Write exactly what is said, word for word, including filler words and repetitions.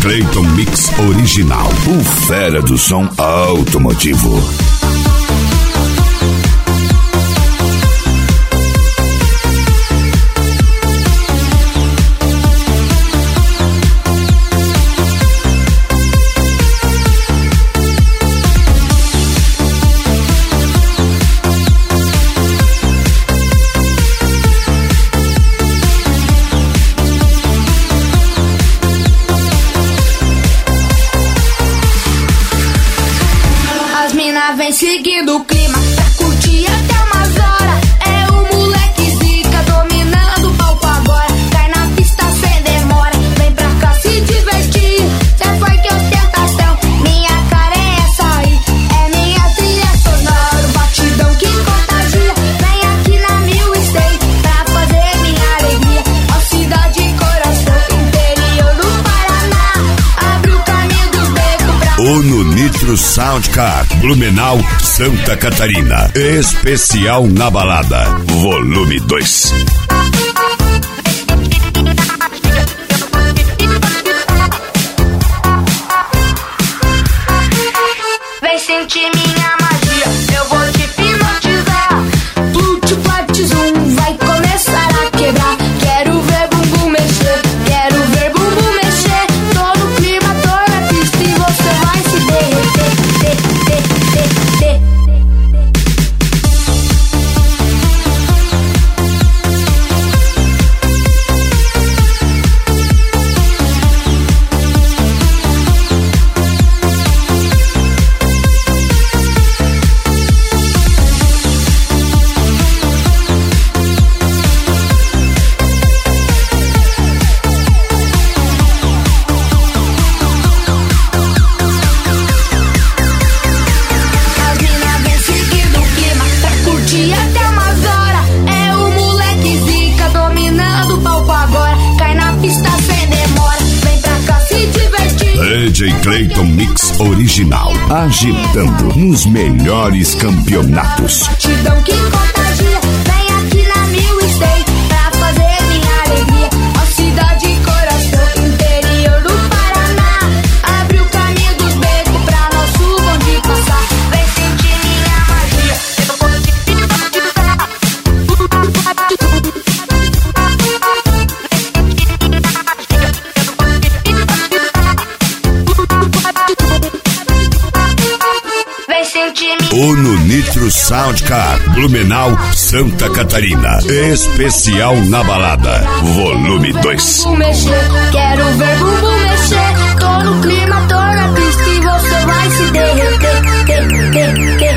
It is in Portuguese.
Clayton Mix Original, o fera do som automotivo. Vem seguindo o clima pra curtir até umas horas. É o moleque zica dominando o palco agora. Cai na pista sem demora, vem pra cá se divertir. Cê foi que ostentação, minha cara é essa aí. É minha trilha sonora, o batidão que contagia. Vem aqui na Mil e Cem pra fazer minha alegria. Ó cidade e coração, interior do Paraná. Abre o caminho dos becos pra... Ou no Nitro Soundcar, Blumenau, Santa Catarina. Especial na balada, volume dois. Vem sentir minha magia, eu vou te hipnotizar. Flut, flat, zoom, vai começar a quebrar. Quero ver bumbum mexer, quero ver bumbum mexer. Tô no clima, tô na pista e você vai se derreter. D J Clayton Mix Original, agitando nos melhores campeonatos. Batidão que contagia, vem aqui na Mil e Cem pra fazer minha alegria. Ó cidade e coração, interior do Paraná. Abre o caminho dos becos pra nosso bonde passar. Vem sentir minha magia, eu vou te hipnotizar. Ou no Nitro Soundcar, Blumenau, Santa Catarina. Especial na balada, volume dois. Mexer, quero ver bumbum mexer. Tô no clima, tô na pista e você vai se derreter.